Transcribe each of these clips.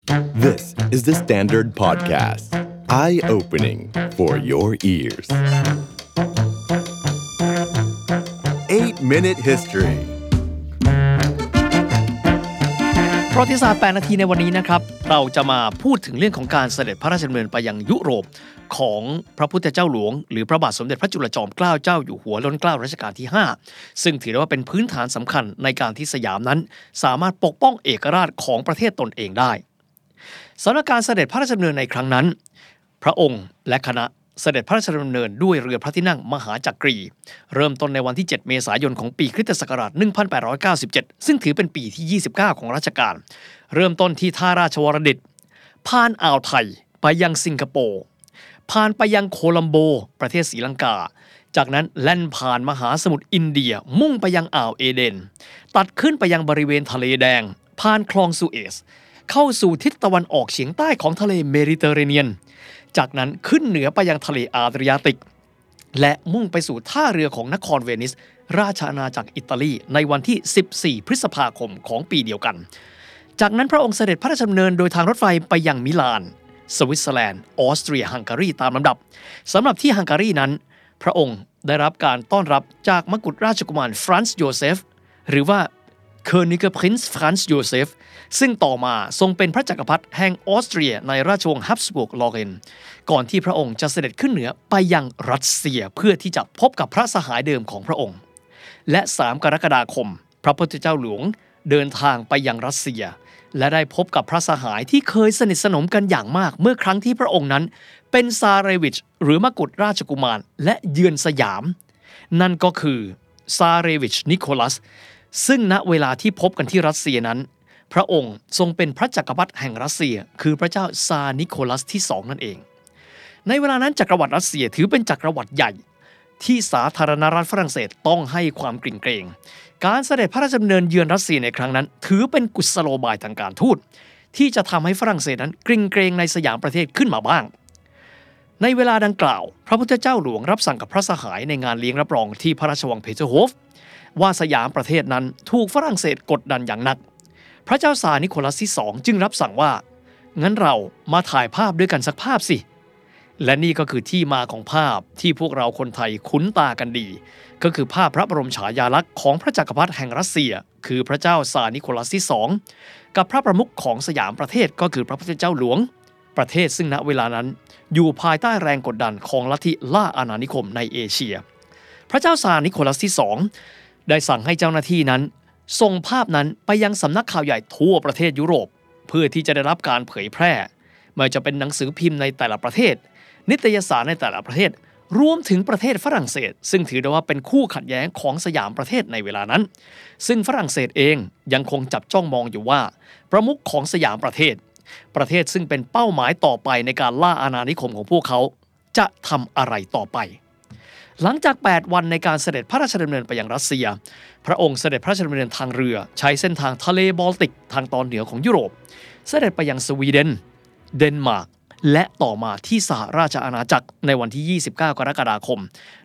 This is the Standard Podcast. Eye-opening for your ears. 8-Minute History. ประวัติศาสตร์8นาทีในวันนี้นะครับเราจะมาพูดถึงเรื่องของการเสด็จพระราชดำเนินไปยังยุโรปของพระพุทธเจ้าหลวงหรือพระบาทสมเด็จพระจุลจอมเกล้าเจ้าอยู่หัวล้นเกล้ารัชกาลที่5ซึ่งถือได้ว่าเป็นพื้นฐานสำคัญในการที่สยามนั้นสามารถปกป้องเอกราชของประเทศตนเองได้สำหรับการเสด็จพระราชดำเนินในครั้งนั้นพระองค์และคณะเสด็จพระราชดำเนินด้วยเรือพระที่นั่งมหาจักรีเริ่มต้นในวันที่7เมษายนของปีคริสตศักราช1897ซึ่งถือเป็นปีที่29ของรัชกาลเริ่มต้นที่ท่าราชวรดิตผ่านอ่าวไทยไปยังสิงคโปร์ผ่านไปยังโคลัมโบประเทศศรีลังกาจากนั้นแล่นผ่านมหาสมุทรอินเดียมุ่งไปยังอ่าวเอเดนตัดขึ้นไปยังบริเวณทะเลแดงผ่านคลองสุเอซเข้าสู่ทิศตะวันออกเฉียงใต้ของทะเลเมดิเตอร์เรเนียนจากนั้นขึ้นเหนือไปยังทะเลอาดริยาติกและมุ่งไปสู่ท่าเรือของนครเวนิสราชอาณาจักรอิตาลีในวันที่14พฤษภาคมของปีเดียวกันจากนั้นพระองค์เสด็จพระราชดำเนินโดยทางรถไฟไปยังมิลานสวิตเซอร์แลนด์ออสเตรียฮังการีตามลำดับสำหรับที่ฮังการีนั้นพระองค์ได้รับการต้อนรับจากมกุฎราชกุมารฟรานซ์โยเซฟหรือว่า Königer Prinz Franz Josef ซึ่งต่อมาทรงเป็นพระจักรพรรดิแห่งออสเตรียในราชวงศ์ฮับสบุกลอเรนก่อนที่พระองค์จะเสด็จขึ้นเหนือไปยังรัสเซียเพื่อที่จะพบกับพระสหายเดิมของพระองค์และ3กรกฎาคมพระพุทธเจ้าหลวงเดินทางไปยังรัสเซียและได้พบกับพระสหายที่เคยสนิทสนมกันอย่างมากเมื่อครั้งที่พระองค์นั้นเป็นซาเรวิชหรือมกุฎราชกุมารและเยือนสยามนั่นก็คือซาเรวิชนิโคลัสซึ่งณเวลาที่พบกันที่รัสเซียนั้นพระองค์ทรงเป็นพระจักรพรรดิแห่งรัสเซียคือพระเจ้าซาร์นิโคลัสที่2นั่นเองในเวลานั้นจักรวรรดิรัสเซียถือเป็นจักรวรรดิใหญ่ที่สาธารณรัฐฝรั่งเศสต้องให้ความกริ่งเกรงการเสด็จพระราชดำเนินเยือนรัสเซียในครั้งนั้นถือเป็นกุศโลบายทางการทูตที่จะทำให้ฝรั่งเศสนั้นกริ่งเกรงในสยามประเทศขึ้นมาบ้างในเวลาดังกล่าวพระพุทธเจ้าหลวงรับสั่งกับพระสหายในงานเลี้ยงรับรองที่พระราชวังเพเทอร์โฮฟว่าสยามประเทศนั้นถูกฝรั่งเศสกดดันอย่างหนักพระเจ้าซาร์นิโคลัสที่2จึงรับสั่งว่างั้นเรามาถ่ายภาพด้วยกันสักภาพสิและนี่ก็คือที่มาของภาพที่พวกเราคนไทยคุ้นตากันดีก็คือภาพพระบรมฉายาลักษณ์ของพระจักรพรรดิแห่งรัสเซียคือพระเจ้าซาร์นิโคลัสที่2กับพระประมุขของสยามประเทศก็คือพระพุทธเจ้าหลวงประเทศซึ่งณเวลานั้นอยู่ภายใต้แรงกดดันของลัทธิล่าอาณานิคมในเอเชียพระเจ้าซาร์นิโคลัสที่2ได้สั่งให้เจ้าหน้าที่นั้นส่งภาพนั้นไปยังสำนักข่าวใหญ่ทั่วประเทศยุโรปเพื่อที่จะได้รับการเผยแพร่ไม่ว่าจะเป็นหนังสือพิมพ์ในแต่ละประเทศนิตยสารในแต่ละประเทศรวมถึงประเทศฝรั่งเศสซึ่งถือได้ว่าเป็นคู่ขัดแย้งของสยามประเทศในเวลานั้นซึ่งฝรั่งเศสเองยังคงจับจ้องมองอยู่ว่าประมุขของสยามประเทศซึ่งเป็นเป้าหมายต่อไปในการล่าอาณานิคมของพวกเขาจะทำอะไรต่อไปหลังจาก8วันในการเสด็จพระราชดำเนินไปยังรัสเซียพระองค์เสด็จพระราชดำเนินทางเรือใช้เส้นทางทะเลบอลติกทางตอนเหนือของยุโรปเสด็จไปยังสวีเดนเดนมาร์กและต่อมาที่สหราชอาณาจักรในวันที่29กรกฎาคม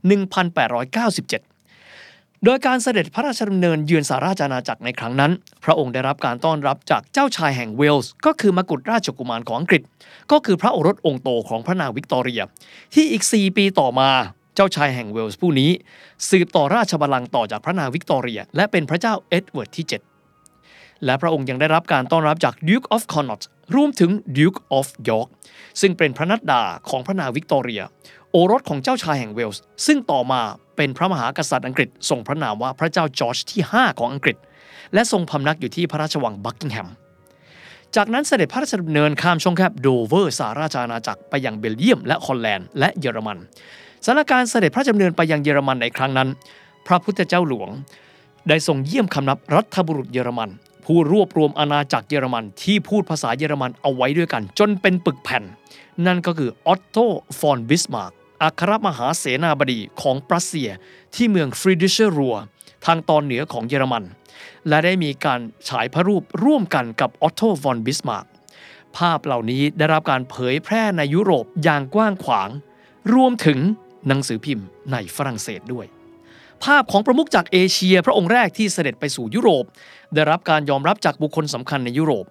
1897โดยการเสด็จพระราชดำเนินเยือนสหราชอาณาจักรในครั้งนั้นพระองค์ได้รับการต้อนรับจากเจ้าชายแห่งเวลส์ก็คือมกุฎราชกุมารของอังกฤษก็คือพระโอรสองค์โตของพระนางวิกตอเรียที่อีก4ปีต่อมาเจ้าชายแห่งเวลส์ผู้นี้สืบต่อราชบัลลังก์ต่อจากพระนางวิกตอเรียและเป็นพระเจ้าเอ็ดเวิร์ดที่7และพระองค์ยังได้รับการต้อนรับจาก Duke of Connaught รวมถึง Duke of York ซึ่งเป็นพระนัดดาของพระนางวิกตอเรียโอรสของเจ้าชายแห่งเวลส์ซึ่งต่อมาเป็นพระมหากษัตริย์อังกฤษทรงพระนามว่าพระเจ้าจอร์จที่5ของอังกฤษและทรงพำนักอยู่ที่พระราชวังบักกิงแฮมจากนั้นเสด็จพระราชดำเนินข้ามช่องแคบโดเวอร์สหราชอาณาจักรไปยังเบลเยียมและฮอลแลนด์และเยอรมันสถานการณ์เสด็จพระราชดำเนินไปยังเยอรมันในครั้งนั้นพระพุทธเจ้าหลวงได้ทรงเยี่ยมคำนับรัฐบุรุษเยอรมันผู้รวบรวมอาณาจักรเยอรมันที่พูดภาษาเยอรมันเอาไว้ด้วยกันจนเป็นปึกแผ่นนั่นก็คือออตโต ฟอน บิสมาร์กอัครมหาเสนาบดีของปรัสเซียที่เมืองฟรีดริชรัวทางตอนเหนือของเยอรมันและได้มีการฉายพระรูปร่วมกันกับออตโต ฟอน บิสมาร์กภาพเหล่านี้ได้รับการเผยแพร่ในยุโรปอย่างกว้างขวางรวมถึงหนังสือพิมพ์ในฝรั่งเศสด้วยภาพของประมุขจากเอเชียพระองค์แรกที่เสด็จไปสู่ยุโรปได้รับการยอมรับจากบุคคลสำคัญในยุโรป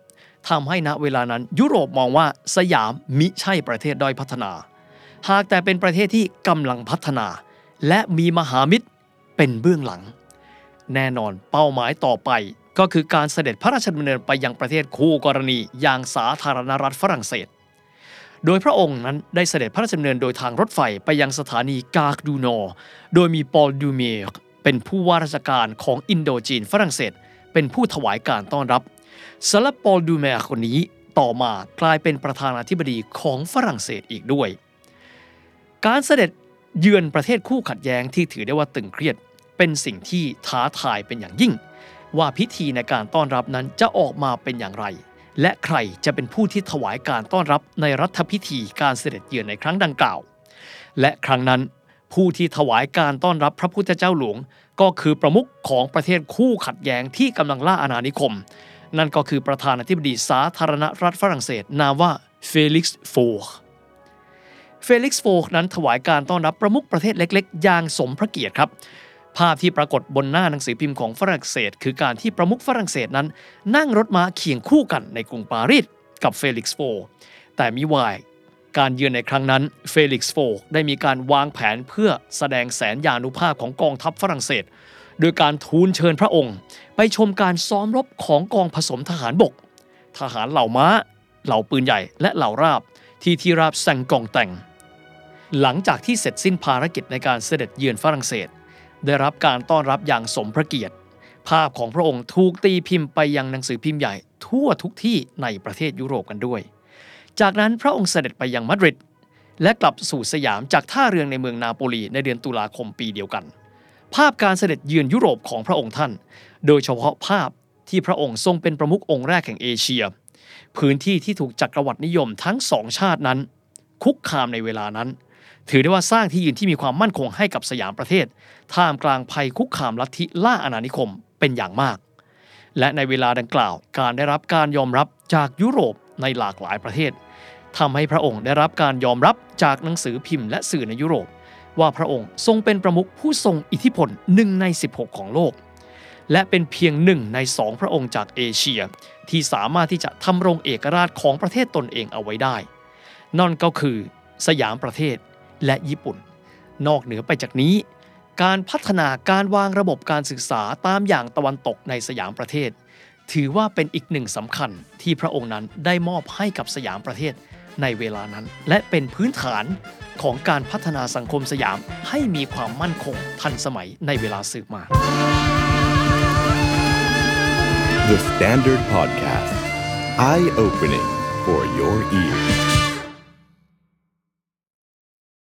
ทำให้ณเวลานั้นยุโรปมองว่าสยามมิใช่ประเทศด้อยพัฒนาหากแต่เป็นประเทศที่กำลังพัฒนาและมีมหามิตรเป็นเบื้องหลังแน่นอนเป้าหมายต่อไปก็คือการเสด็จพระราชดำเนินไปยังประเทศคู่กรณีอย่างสาธารณรัฐฝรั่งเศสโดยพระองค์นั้นได้เสด็จพระราชดำเนินโดยทางรถไฟไปยังสถานีการ์ดูนอร์โดยมีปอลดูเมียร์เป็นผู้ว่าราชการของอินโดจีนฝรั่งเศสเป็นผู้ถวายการต้อนรับสำหรับปอลดูเมียร์คนนี้ต่อมากลายเป็นประธานาธิบดีของฝรั่งเศสอีกด้วยการเสด็จเยือนประเทศคู่ขัดแย้งที่ถือได้ว่าตึงเครียดเป็นสิ่งที่ท้าทายเป็นอย่างยิ่งว่าพิธีในการต้อนรับนั้นจะออกมาเป็นอย่างไรและใครจะเป็นผู้ที่ถวายการต้อนรับในรัฐพิธีการเสด็จเยือนในครั้งดังกล่าวและครั้งนั้นผู้ที่ถวายการต้อนรับพระพุทธเจ้าหลวงก็คือประมุขของประเทศคู่ขัดแย้งที่กำลังล่าอาณานิคมนั่นก็คือประธานาธิบดีสาธารณรัฐฝรั่งเศสนามว่าเฟลิกซ์โฟร์นั้นถวายการต้อนรับประมุขประเทศเล็กๆอย่างสมพระเกียรติครับภาพที่ปรากฏบนหน้าหนังสือพิมพ์ของฝรั่งเศสคือการที่ประมุขฝรั่งเศสนั้นนั่งรถม้าเคียงคู่กันในกรุงปารีสกับเฟลิกซ์โฟแต่มิวายการเยือนในครั้งนั้นเฟลิกซ์โฟได้มีการวางแผนเพื่อแสดงแสนยานุภาพของกองทัพฝรั่งเศสโดยการทูลเชิญพระองค์ไปชมการซ้อมรบของกองผสมทหารบกทหารเหล่าม้าเหล่าปืนใหญ่และเหล่าราบที่ราบแซงกองแต่งหลังจากที่เสร็จสิ้นภารกิจในการเสด็จเยือนฝรั่งเศสได้รับการต้อนรับอย่างสมพระเกียรติภาพของพระองค์ถูกตีพิมพ์ไปยังหนังสือพิมพ์ใหญ่ทั่วทุกที่ในประเทศยุโรปกันด้วยจากนั้นพระองค์เสด็จไปยังมาดริดและกลับสู่สยามจากท่าเรือในเมืองนาโปลีในเดือนตุลาคมปีเดียวกันภาพการเสด็จเยือนยุโรปของพระองค์ท่านโดยเฉพาะภาพที่พระองค์ทรงเป็นประมุของค์แรกแห่งเอเชียพื้นที่ที่ถูกจักรวรรดินิยมทั้งสองชาตินั้นคุกคามในเวลานั้นถือได้ว่าสร้างที่ยืนที่มีความมั่นคงให้กับสยามประเทศท่ามกลางภัยคุกคามลัทธิล่าอาณานิคมเป็นอย่างมากและในเวลาดังกล่าวการได้รับการยอมรับจากยุโรปในหลากหลายประเทศทำให้พระองค์ได้รับการยอมรับจากหนังสือพิมพ์และสื่อในยุโรปว่าพระองค์ทรงเป็นประมุขผู้ทรงอิทธิพล1 ใน 16ของโลกและเป็นเพียง1 ใน 2พระองค์จากเอเชียที่สามารถที่จะทำรงเอกราชของประเทศตนเองเอาไว้ได้นั่นก็คือสยามประเทศและญี่ปุ่นนอกเหนือไปจากนี้การพัฒนาการวางระบบการศึกษาตามอย่างตะวันตกในสยามประเทศถือว่าเป็นอีกหนึ่งสำคัญที่พระองค์นั้นได้มอบให้กับสยามประเทศในเวลานั้นและเป็นพื้นฐานของการพัฒนาสังคมสยามให้มีความมั่นคงทันสมัยในเวลาสืบมา The Standard Podcast Eye Opening for your